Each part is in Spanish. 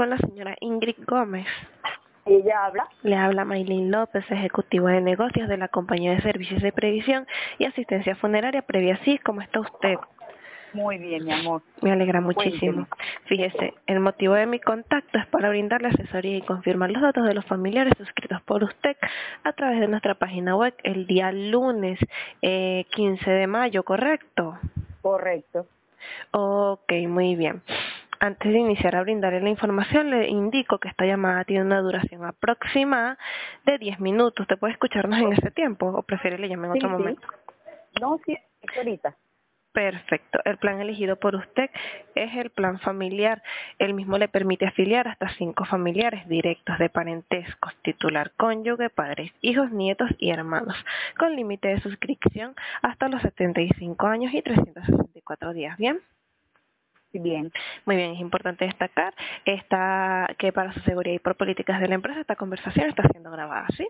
Con la señora Ingrid Gómez. Ella habla. Le habla Maylin López, ejecutiva de negocios de la compañía de servicios de previsión y asistencia funeraria Previasys. ¿Cómo está usted? Muy bien, mi amor. Me alegra muchísimo. Cuénteme. Fíjese, el motivo de mi contacto es para brindarle asesoría y confirmar los datos de los familiares suscritos por usted a través de nuestra página web el día lunes 15 de mayo, ¿correcto? Correcto. Ok, muy bien. Antes de iniciar a brindarle la información, le indico que esta llamada tiene una duración aproximada de 10 minutos. ¿Usted puede escucharnos en ese tiempo o prefiere le llame en otro Sí, sí. momento? No, sí, es ahorita. Perfecto. El plan elegido por usted es el plan familiar. El mismo le permite afiliar hasta 5 familiares directos de parentescos, titular cónyuge, padres, hijos, nietos y hermanos, con límite de suscripción hasta los 75 años y 364 días. ¿Bien? Sí, bien. Muy bien, es importante destacar que para su seguridad y por políticas de la empresa esta conversación está siendo grabada, ¿sí?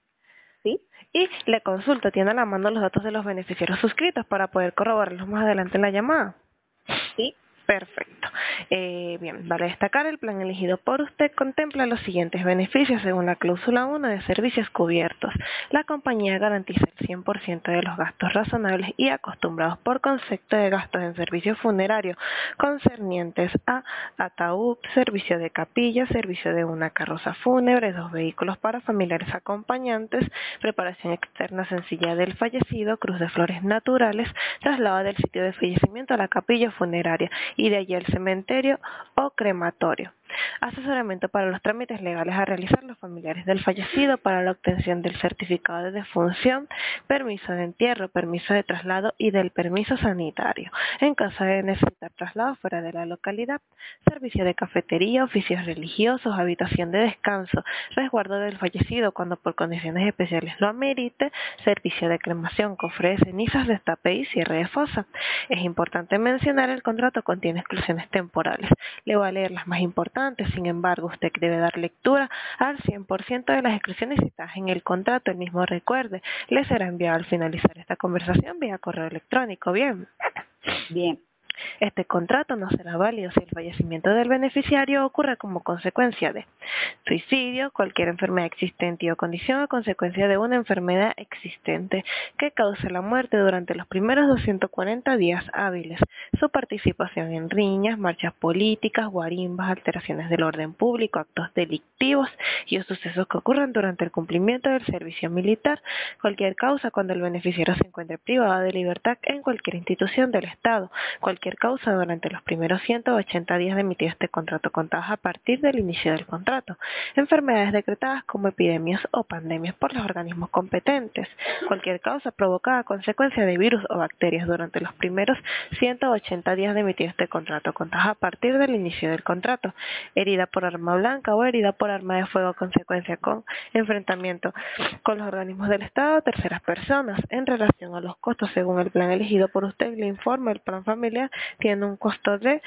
Sí, Y le consulto, ¿tiene a la mano los datos de los beneficiarios suscritos para poder corroborarlos más adelante en la llamada? sí. Perfecto. Bien, vale destacar, el plan elegido por usted contempla los siguientes beneficios según la cláusula 1 de servicios cubiertos. La compañía garantiza el 100% de los gastos razonables y acostumbrados por concepto de gastos en servicio funerario concernientes a ataúd, servicio de capilla, servicio de una carroza fúnebre, 2 vehículos para familiares acompañantes, preparación externa sencilla del fallecido, cruz de flores naturales, traslado del sitio de fallecimiento a la capilla funeraria y de allí al cementerio o crematorio. Asesoramiento para los trámites legales a realizar los familiares del fallecido para la obtención del certificado de defunción, permiso de entierro, permiso de traslado y del permiso sanitario. En caso de necesitar traslado fuera de la localidad, servicio de cafetería, oficios religiosos, habitación de descanso, resguardo del fallecido cuando por condiciones especiales lo amerite, servicio de cremación, cofre de cenizas, destape y cierre de fosa. Es importante mencionar el contrato contiene exclusiones temporales. Le voy a leer las más importantes, sin embargo, usted debe dar lectura al 100% de las exclusiones citadas en el contrato. El mismo recuerde, le será enviado al finalizar esta conversación vía correo electrónico. Bien. Bien. Este contrato no será válido si el fallecimiento del beneficiario ocurre como consecuencia de suicidio, cualquier enfermedad existente o condición a consecuencia de una enfermedad existente que cause la muerte durante los primeros 240 días hábiles, su participación en riñas, marchas políticas, guarimbas, alteraciones del orden público, actos delictivos y o sucesos que ocurran durante el cumplimiento del servicio militar, cualquier causa cuando el beneficiario se encuentre privado de libertad en cualquier institución del Estado, cualquier causa durante los primeros 180 días de emitido este contrato contados a partir del inicio del contrato, enfermedades decretadas como epidemias o pandemias por los organismos competentes, cualquier causa provocada a consecuencia de virus o bacterias durante los primeros 180 días de emitido este contrato contados a partir del inicio del contrato, herida por arma blanca o herida por arma de fuego a consecuencia con enfrentamiento con los organismos del Estado o terceras personas. En relación a los costos según el plan elegido por usted, le informa el plan familiar tiene un costo de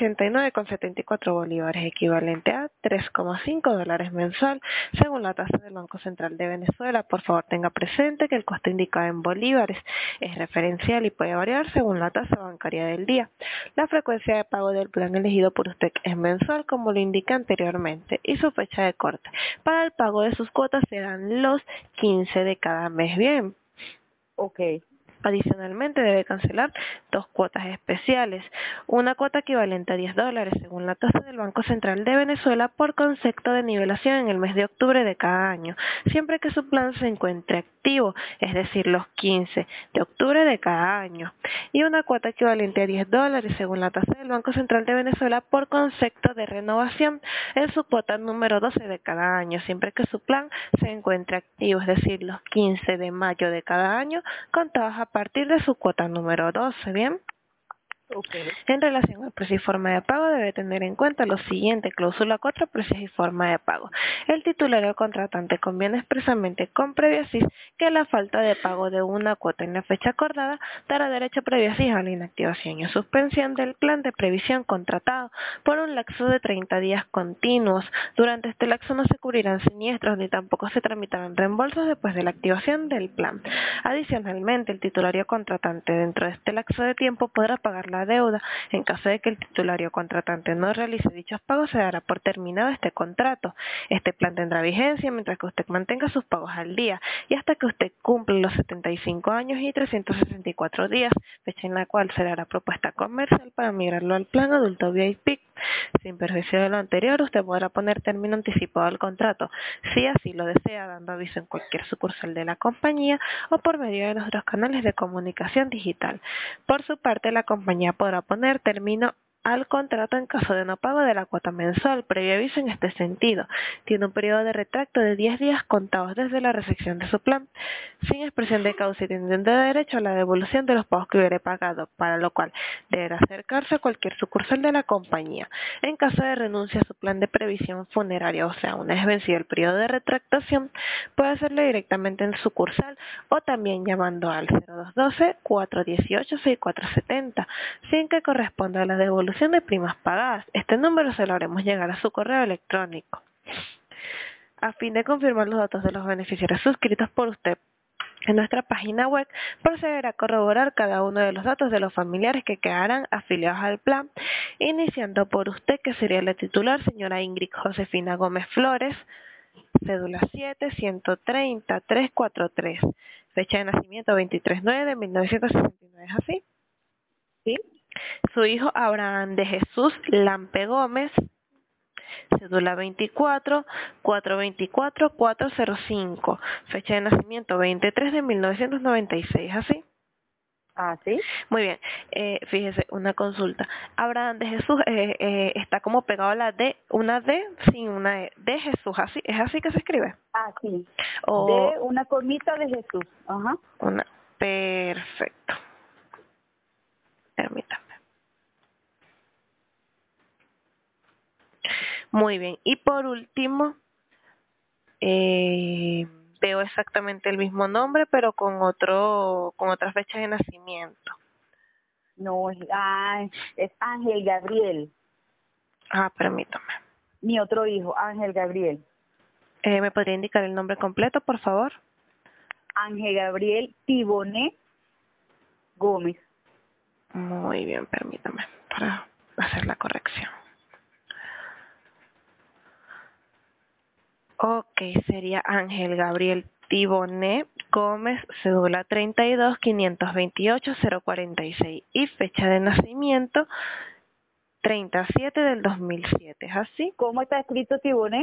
89,74 bolívares, equivalente a $3,5 mensual, según la tasa del Banco Central de Venezuela. Por favor, tenga presente que el costo indicado en bolívares es referencial y puede variar según la tasa bancaria del día. La frecuencia de pago del plan elegido por usted es mensual, como lo indica anteriormente, y su fecha de corte para el pago de sus cuotas serán los 15 de cada mes. Bien. Ok. Adicionalmente, debe cancelar 2 cuotas especiales, una cuota equivalente a $10 según la tasa del Banco Central de Venezuela por concepto de nivelación en el mes de octubre de cada año, siempre que su plan se encuentre activo, es decir, los 15 de octubre de cada año, y una cuota equivalente a $10 según la tasa del Banco Central de Venezuela por concepto de renovación en su cuota número 12 de cada año, siempre que su plan se encuentre activo, es decir, los 15 de mayo de cada año, contados a partir de su cuota número 12, ¿bien? Ok. En relación al precio y forma de pago, debe tener en cuenta lo siguiente: cláusula 4, precios y forma de pago. El titular o contratante conviene expresamente con Previasys que la falta de pago de una cuota en la fecha acordada dará derecho a Previasys a la inactivación y suspensión del plan de previsión contratado por un lapso de 30 días continuos. Durante este lapso no se cubrirán siniestros ni tampoco se tramitarán reembolsos después de la activación del plan. Adicionalmente, el titular o contratante dentro de este lapso de tiempo podrá pagar la la deuda. En caso de que el titulario o contratante no realice dichos pagos, se dará por terminado este contrato. Este plan tendrá vigencia mientras que usted mantenga sus pagos al día y hasta que usted cumpla los 75 años y 364 días, fecha en la cual se le hará propuesta comercial para migrarlo al plan adulto VIP. Sin perjuicio de lo anterior, usted podrá poner término anticipado al contrato, si así lo desea, dando aviso en cualquier sucursal de la compañía o por medio de nuestros canales de comunicación digital. Por su parte, la compañía podrá poner término al contrato en caso de no pago de la cuota mensual, previo aviso en este sentido. Tiene un periodo de retracto de 10 días contados desde la recepción de su plan, sin expresión de causa y teniendo derecho a la devolución de los pagos que hubiere pagado, para lo cual deberá acercarse a cualquier sucursal de la compañía. En caso de renuncia a su plan de previsión funeraria, o sea, una vez vencido el periodo de retractación, puede hacerlo directamente en sucursal o también llamando al 0212-418-6470, sin que corresponda a la devolución de primas pagadas. Este número se lo haremos llegar a su correo electrónico. A fin de confirmar los datos de los beneficiarios suscritos por usted en nuestra página web, procederá a corroborar cada uno de los datos de los familiares que quedarán afiliados al plan, iniciando por usted, que sería la titular, señora Ingrid Josefina Gómez Flores, cédula 7-130-343, fecha de nacimiento 23/9 de 1969, ¿es así? ¿Sí? Su hijo Abraham de Jesús Lampe Gómez, cédula 24-424-405, fecha de nacimiento 23 de 1996, ¿así? Ah, ¿sí? Muy bien, fíjese, una consulta. Abraham de Jesús está como pegado a la D, una D sin una E, de Jesús, ¿así? ¿Es así que se escribe? Ah, sí. O De una comita de Jesús. Ajá. una, perfecto. Permítame. Muy bien, y por último, veo exactamente el mismo nombre, pero con otra fecha de nacimiento. No, es Ángel Gabriel. Ah, permítame. Mi otro hijo, Ángel Gabriel. ¿Me podría indicar el nombre completo, por favor? Ángel Gabriel Tiboné Gómez. Muy bien, permítame para hacer la corrección. Ok, sería Ángel Gabriel Tiboné Gómez, cédula 32-528-046 y fecha de nacimiento 37 del 2007, ¿es así? ¿Cómo está escrito Tiboné?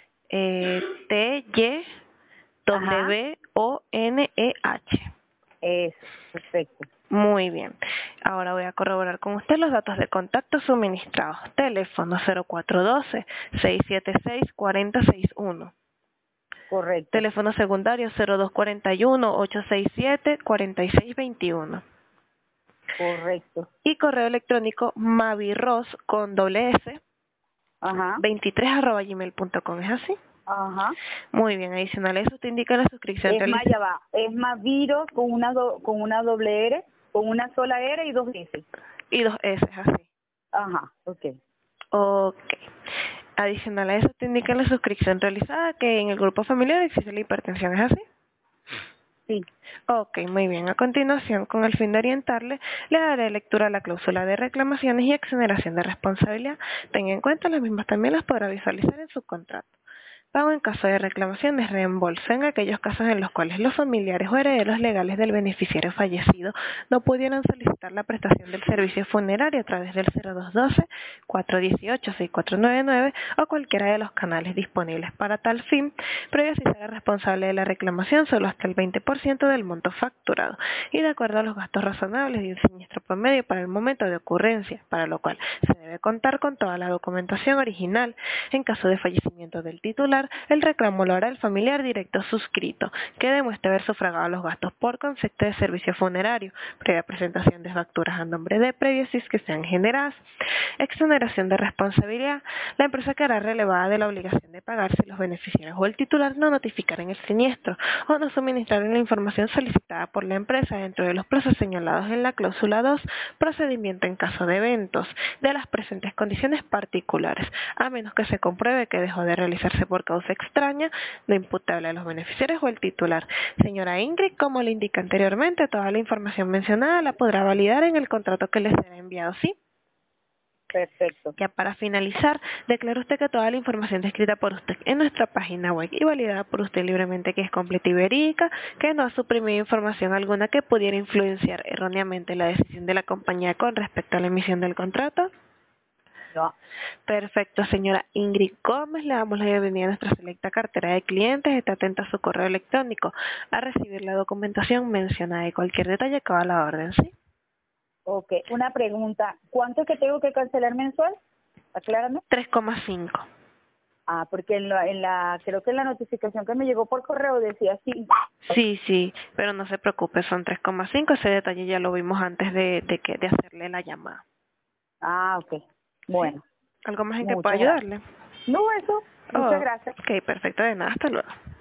T-Y-W-O-N-E-H. Eso, perfecto. Muy bien. Ahora voy a corroborar con usted los datos de contacto suministrados. Teléfono 0412-676-4061. Correcto. Teléfono secundario 0241-867-4621. Correcto. Y correo electrónico mavirros con doble S, Ajá. 23@gmail.com, ¿es así? Ajá. Muy bien, adicional a eso te indica la suscripción Es más, ya va. Es más Viro con una doble R, con una sola R y dos S. y 2 S, ¿es así? Ajá, ok. Ok. Adicional a eso te indica la suscripción realizada que en el grupo familiar existe la hipertensión, ¿es así? Sí. Ok, muy bien. A continuación, con el fin de orientarle, le daré lectura a la cláusula de reclamaciones y exoneración de responsabilidad. Tenga en cuenta, las mismas también las podrá visualizar en su contrato. Pago en caso de reclamaciones, reembolso en aquellos casos en los cuales los familiares o herederos legales del beneficiario fallecido no pudieran solicitar la prestación del servicio funerario a través del 0212-418-6499 o cualquiera de los canales disponibles para tal fin, previo si se haga responsable de la reclamación solo hasta el 20% del monto facturado y de acuerdo a los gastos razonables de un siniestro promedio para el momento de ocurrencia, para lo cual se debe contar con toda la documentación original. En caso de fallecimiento del titular, el reclamo lo hará el familiar directo suscrito, que demuestre haber sufragado los gastos por concepto de servicio funerario, previa presentación de facturas a nombre de previos si es que sean generadas. Exoneración de responsabilidad. La empresa quedará relevada de la obligación de pagar si los beneficiarios o el titular no notificaran el siniestro o no suministraron la información solicitada por la empresa dentro de los plazos señalados en la cláusula 2, procedimiento en caso de eventos de las presentes condiciones particulares, a menos que se compruebe que dejó de realizarse por causa extraña no imputable a los beneficiarios o el titular. Señora Ingrid, como le indica anteriormente, toda la información mencionada la podrá validar en el contrato que le será enviado, ¿sí? Perfecto. Ya para finalizar, declara usted que toda la información descrita por usted en nuestra página web y validada por usted libremente que es completa y verídica, que no ha suprimido información alguna que pudiera influenciar erróneamente la decisión de la compañía con respecto a la emisión del contrato. No. Perfecto, señora Ingrid Gómez, le damos la bienvenida a nuestra selecta cartera de clientes. Está atenta a su correo electrónico a recibir la documentación mencionada y cualquier detalle que va a la orden, ¿sí? Ok, una pregunta. ¿Cuánto es que tengo que cancelar mensual? Aclárame. 3,5. Ah, porque creo que en la notificación que me llegó por correo decía 5. Sí, pero no se preocupe, son 3,5. Ese detalle ya lo vimos antes de hacerle la llamada. Ah, ok. ¿Sí? Bueno, ¿Algo más en que pueda muchas gracias. ayudarle? No, eso. Muchas Oh, gracias. ok, perfecto, de nada, hasta luego.